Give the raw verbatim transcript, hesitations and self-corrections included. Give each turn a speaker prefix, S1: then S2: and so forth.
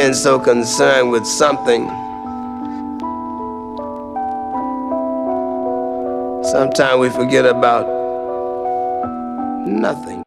S1: being so concerned with something, sometimes we forget about nothing.